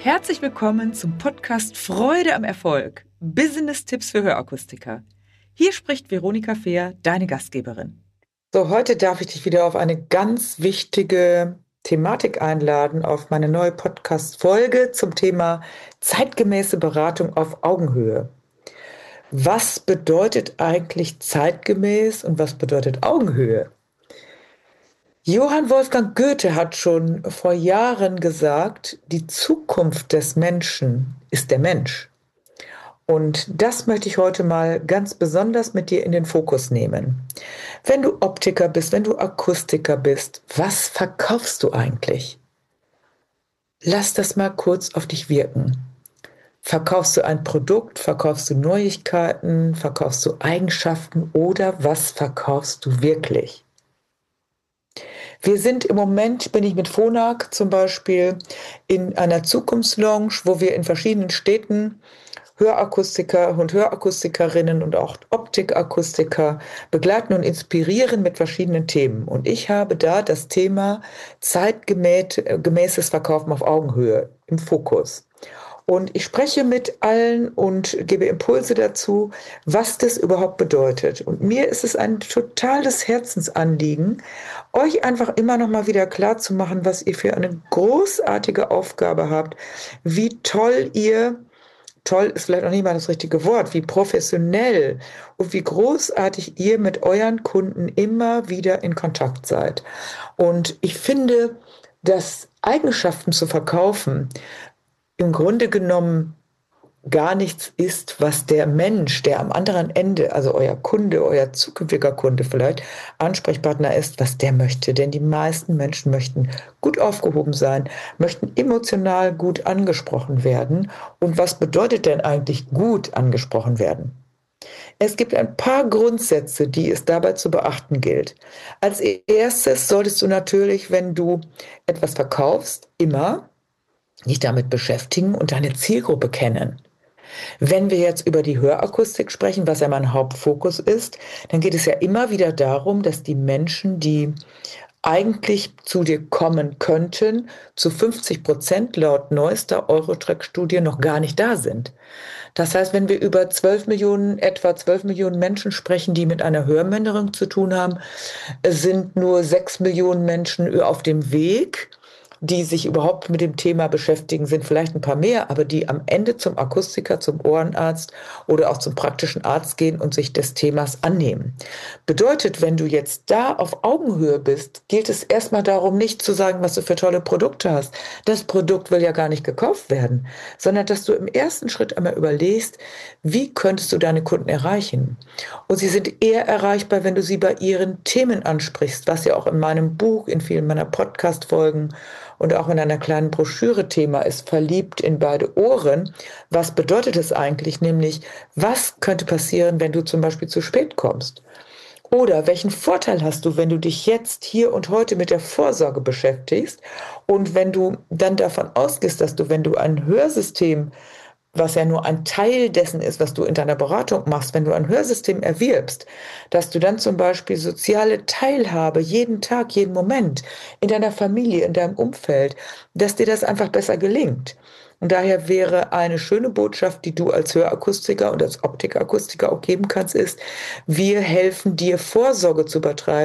Herzlich willkommen zum Podcast Freude am Erfolg. Business-Tipps für Hörakustiker. Hier spricht Veronika Fehr, deine Gastgeberin. So, heute darf ich dich wieder auf eine ganz wichtige Thematik einladen, auf meine neue Podcast-Folge zum Thema zeitgemäße Beratung auf Augenhöhe. Was bedeutet eigentlich zeitgemäß und was bedeutet Augenhöhe? Johann Wolfgang Goethe hat schon vor Jahren gesagt, die Zukunft des Menschen ist der Mensch. Und das möchte ich heute mal ganz besonders mit dir in den Fokus nehmen. Wenn du Optiker bist, wenn du Akustiker bist, was verkaufst du eigentlich? Lass das mal kurz auf dich wirken. Verkaufst du ein Produkt, verkaufst du Neuigkeiten, verkaufst du Eigenschaften oder was verkaufst du wirklich? Wir sind im Moment, bin ich mit Phonak zum Beispiel in einer Zukunftslounge, wo wir in verschiedenen Städten Hörakustiker und Hörakustikerinnen und auch Optikakustiker begleiten und inspirieren mit verschiedenen Themen. Und ich habe da das Thema zeitgemäßes Verkaufen auf Augenhöhe im Fokus. Und ich spreche mit allen und gebe Impulse dazu, was das überhaupt bedeutet. Und mir ist es ein totales Herzensanliegen, euch einfach immer noch mal wieder klar zu machen, was ihr für eine großartige Aufgabe habt, wie toll ist vielleicht noch nicht mal das richtige Wort, wie professionell und wie großartig ihr mit euren Kunden immer wieder in Kontakt seid. Und ich finde, dass Eigenschaften zu verkaufen im Grunde genommen gar nichts ist, was der Mensch, der am anderen Ende, also euer Kunde, euer zukünftiger Kunde vielleicht, Ansprechpartner ist, was der möchte. Denn die meisten Menschen möchten gut aufgehoben sein, möchten emotional gut angesprochen werden. Und was bedeutet denn eigentlich gut angesprochen werden? Es gibt ein paar Grundsätze, die es dabei zu beachten gilt. Als erstes solltest du natürlich, wenn du etwas verkaufst, immer dich damit beschäftigen und deine Zielgruppe kennen. Wenn wir jetzt über die Hörakustik sprechen, was ja mein Hauptfokus ist, dann geht es ja immer wieder darum, dass die Menschen, die eigentlich zu dir kommen könnten, zu 50% laut neuester Eurotrack-Studie noch gar nicht da sind. Das heißt, wenn wir über etwa 12 Millionen Menschen sprechen, die mit einer Hörminderung zu tun haben, sind nur 6 Millionen Menschen auf dem Weg, die sich überhaupt mit dem Thema beschäftigen, sind vielleicht ein paar mehr, aber die am Ende zum Akustiker, zum Ohrenarzt oder auch zum praktischen Arzt gehen und sich des Themas annehmen. Bedeutet, wenn du jetzt da auf Augenhöhe bist, gilt es erstmal darum, nicht zu sagen, was du für tolle Produkte hast. Das Produkt will ja gar nicht gekauft werden, sondern dass du im ersten Schritt einmal überlegst, wie könntest du deine Kunden erreichen? Und sie sind eher erreichbar, wenn du sie bei ihren Themen ansprichst, was ja auch in meinem Buch, in vielen meiner Podcast-Folgen und auch in einer kleinen Broschüre Thema ist, verliebt in beide Ohren. Was bedeutet es eigentlich? Nämlich, was könnte passieren, wenn du zum Beispiel zu spät kommst? Oder welchen Vorteil hast du, wenn du dich jetzt hier und heute mit der Vorsorge beschäftigst und wenn du dann davon ausgehst, dass du, wenn du ein Hörsystem, was ja nur ein Teil dessen ist, was du in deiner Beratung machst, wenn du ein Hörsystem erwirbst, dass du dann zum Beispiel soziale Teilhabe jeden Tag, jeden Moment in deiner Familie, in deinem Umfeld, dass dir das einfach besser gelingt. Und daher wäre eine schöne Botschaft, die du als Hörakustiker und als Optikakustiker auch geben kannst, ist, wir helfen dir, Vorsorge zu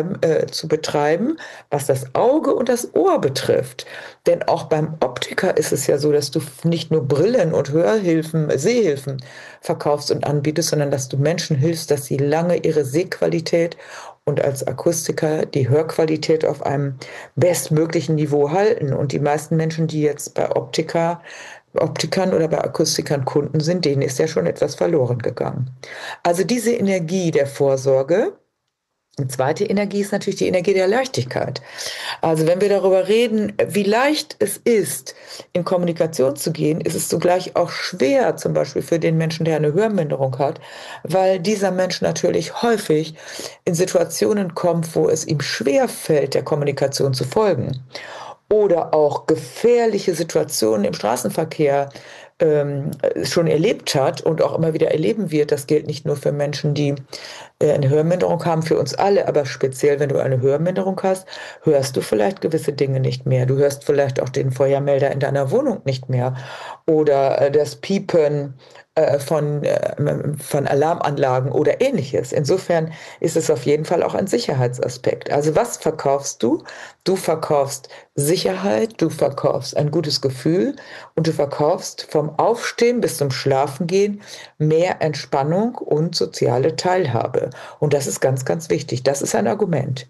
betreiben, was das Auge und das Ohr betrifft. Denn auch beim Optiker ist es ja so, dass du nicht nur Brillen und Sehhilfen verkaufst und anbietest, sondern dass du Menschen hilfst, dass sie lange ihre Sehqualität und als Akustiker die Hörqualität auf einem bestmöglichen Niveau halten. Und die meisten Menschen, die jetzt bei Optikern oder bei Akustikern Kunden sind, denen ist ja schon etwas verloren gegangen. Also diese Energie der Vorsorge. Die zweite Energie ist natürlich die Energie der Leichtigkeit. Also wenn wir darüber reden, wie leicht es ist, in Kommunikation zu gehen, ist es zugleich auch schwer, zum Beispiel für den Menschen, der eine Hörminderung hat, weil dieser Mensch natürlich häufig in Situationen kommt, wo es ihm schwer fällt, der Kommunikation zu folgen. Oder auch gefährliche Situationen im Straßenverkehr schon erlebt hat und auch immer wieder erleben wird. Das gilt nicht nur für Menschen, die eine Hörminderung haben für uns alle, aber speziell, wenn du eine Hörminderung hast, hörst du vielleicht gewisse Dinge nicht mehr. Du hörst vielleicht auch den Feuermelder in deiner Wohnung nicht mehr oder das Piepen von Alarmanlagen oder ähnliches. Insofern ist es auf jeden Fall auch ein Sicherheitsaspekt. Also was verkaufst du? Du verkaufst Sicherheit, du verkaufst ein gutes Gefühl und du verkaufst vom Aufstehen bis zum Schlafengehen mehr Entspannung und soziale Teilhabe. Und das ist ganz, ganz wichtig. Das ist ein Argument.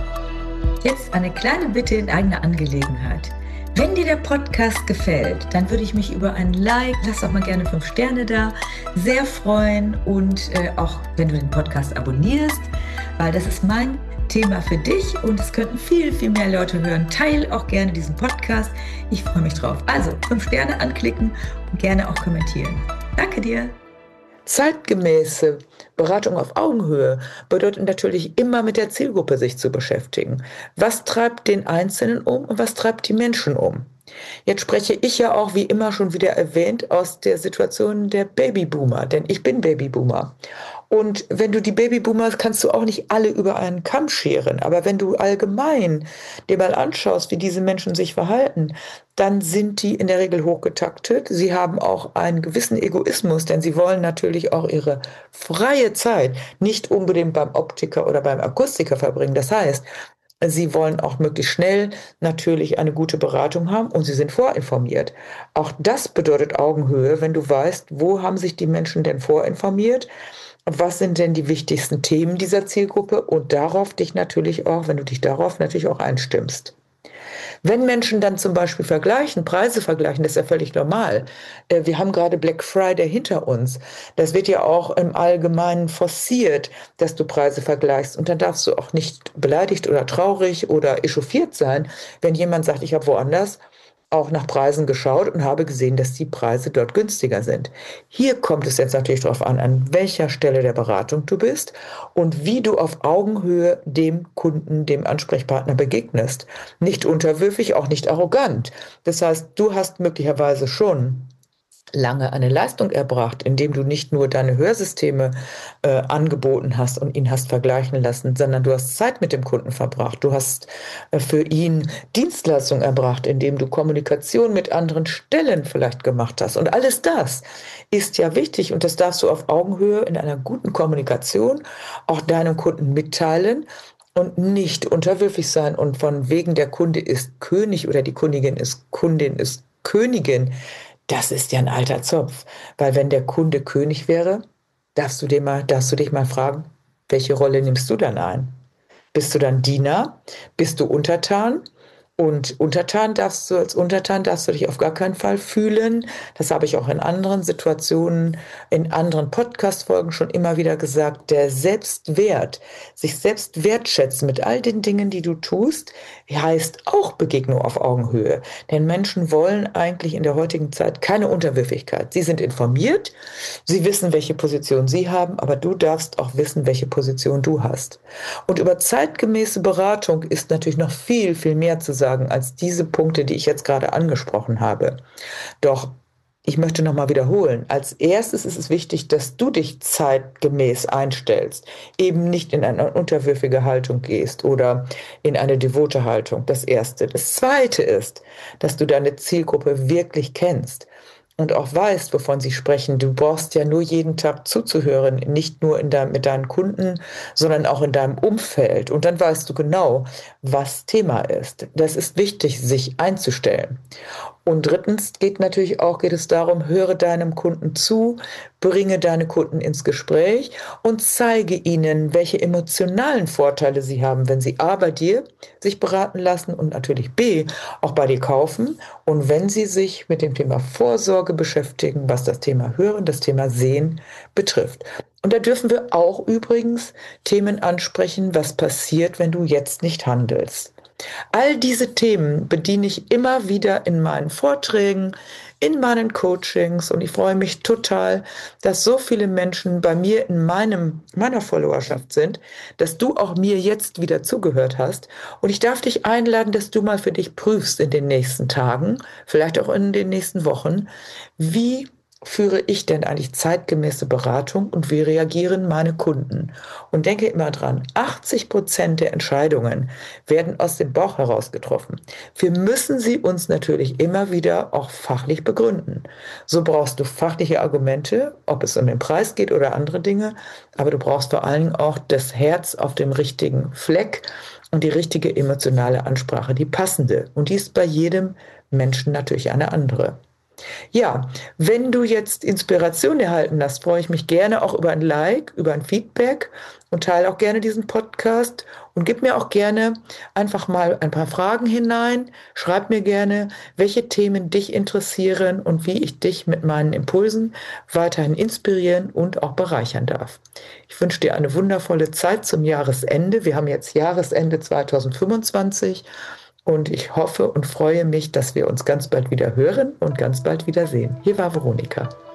Jetzt eine kleine Bitte in eigener Angelegenheit. Wenn dir der Podcast gefällt, dann würde ich mich über ein Like, lass auch mal gerne 5 Sterne da, sehr freuen und auch wenn du den Podcast abonnierst, weil das ist mein Thema für dich und es könnten viel, viel mehr Leute hören. Teil auch gerne diesen Podcast. Ich freue mich drauf. Also 5 Sterne anklicken und gerne auch kommentieren. Danke dir. Zeitgemäße Beratung auf Augenhöhe bedeutet natürlich immer mit der Zielgruppe sich zu beschäftigen. Was treibt den Einzelnen um und was treibt die Menschen um? Jetzt spreche ich ja auch, wie immer schon wieder erwähnt, aus der Situation der Babyboomer, denn ich bin Babyboomer. Und wenn du die Babyboomers, kannst du auch nicht alle über einen Kamm scheren. Aber wenn du allgemein dir mal anschaust, wie diese Menschen sich verhalten, dann sind die in der Regel hochgetaktet. Sie haben auch einen gewissen Egoismus, denn sie wollen natürlich auch ihre freie Zeit nicht unbedingt beim Optiker oder beim Akustiker verbringen. Das heißt, sie wollen auch möglichst schnell natürlich eine gute Beratung haben und sie sind vorinformiert. Auch das bedeutet Augenhöhe, wenn du weißt, wo haben sich die Menschen denn vorinformiert? Was sind denn die wichtigsten Themen dieser Zielgruppe? Und darauf dich natürlich auch, wenn du dich darauf natürlich auch einstimmst. Wenn Menschen dann zum Beispiel vergleichen, Preise vergleichen, das ist ja völlig normal. Wir haben gerade Black Friday hinter uns. Das wird ja auch im Allgemeinen forciert, dass du Preise vergleichst. Und dann darfst du auch nicht beleidigt oder traurig oder echauffiert sein, wenn jemand sagt, ich habe woanders auch nach Preisen geschaut und habe gesehen, dass die Preise dort günstiger sind. Hier kommt es jetzt natürlich darauf an welcher Stelle der Beratung du bist und wie du auf Augenhöhe dem Kunden, dem Ansprechpartner begegnest. Nicht unterwürfig, auch nicht arrogant. Das heißt, du hast möglicherweise schon lange eine Leistung erbracht, indem du nicht nur deine Hörsysteme angeboten hast und ihn hast vergleichen lassen, sondern du hast Zeit mit dem Kunden verbracht. Du hast für ihn Dienstleistung erbracht, indem du Kommunikation mit anderen Stellen vielleicht gemacht hast. Und alles das ist ja wichtig und das darfst du auf Augenhöhe in einer guten Kommunikation auch deinem Kunden mitteilen und nicht unterwürfig sein und von wegen der Kunde ist König oder die Kundin ist Königin. Das ist ja ein alter Zopf, weil wenn der Kunde König wäre, darfst du dich mal fragen, welche Rolle nimmst du dann ein? Bist du dann Diener? Bist du Untertan? Und als Untertan darfst du dich auf gar keinen Fall fühlen. Das habe ich auch in anderen Situationen, in anderen Podcast-Folgen schon immer wieder gesagt. Der Selbstwert, sich selbst wertschätzen mit all den Dingen, die du tust, heißt auch Begegnung auf Augenhöhe. Denn Menschen wollen eigentlich in der heutigen Zeit keine Unterwürfigkeit. Sie sind informiert, sie wissen, welche Position sie haben, aber du darfst auch wissen, welche Position du hast. Und über zeitgemäße Beratung ist natürlich noch viel, viel mehr zu sagen als diese Punkte, die ich jetzt gerade angesprochen habe. Doch ich möchte nochmal wiederholen. Als erstes ist es wichtig, dass du dich zeitgemäß einstellst, eben nicht in eine unterwürfige Haltung gehst oder in eine devote Haltung. Das Erste. Das Zweite ist, dass du deine Zielgruppe wirklich kennst und auch weißt, wovon sie sprechen. Du brauchst ja nur jeden Tag zuzuhören, nicht nur mit deinen Kunden, sondern auch in deinem Umfeld. Und dann weißt du genau, was Thema ist. Das ist wichtig, sich einzustellen. Und drittens geht es darum, höre deinem Kunden zu, bringe deine Kunden ins Gespräch und zeige ihnen, welche emotionalen Vorteile sie haben, wenn sie A bei dir sich beraten lassen und natürlich B auch bei dir kaufen und wenn sie sich mit dem Thema Vorsorge beschäftigen, was das Thema Hören, das Thema Sehen betrifft. Und da dürfen wir auch übrigens Themen ansprechen, was passiert, wenn du jetzt nicht handelst. All diese Themen bediene ich immer wieder in meinen Vorträgen, in meinen Coachings und ich freue mich total, dass so viele Menschen bei mir in meiner Followerschaft sind, dass du auch mir jetzt wieder zugehört hast und ich darf dich einladen, dass du mal für dich prüfst in den nächsten Tagen, vielleicht auch in den nächsten Wochen, wie führe ich denn eigentlich zeitgemäße Beratung und wie reagieren meine Kunden? Und denke immer dran, 80% der Entscheidungen werden aus dem Bauch heraus getroffen. Wir müssen sie uns natürlich immer wieder auch fachlich begründen. So brauchst du fachliche Argumente, ob es um den Preis geht oder andere Dinge, aber du brauchst vor allen Dingen auch das Herz auf dem richtigen Fleck und die richtige emotionale Ansprache, die passende. Und die ist bei jedem Menschen natürlich eine andere. Ja, wenn du jetzt Inspiration erhalten hast, freue ich mich gerne auch über ein Like, über ein Feedback und teile auch gerne diesen Podcast und gib mir auch gerne einfach mal ein paar Fragen hinein. Schreib mir gerne, welche Themen dich interessieren und wie ich dich mit meinen Impulsen weiterhin inspirieren und auch bereichern darf. Ich wünsche dir eine wundervolle Zeit zum Jahresende. Wir haben jetzt Jahresende 2025. Und ich hoffe und freue mich, dass wir uns ganz bald wieder hören und ganz bald wieder sehen. Hier war Veronika.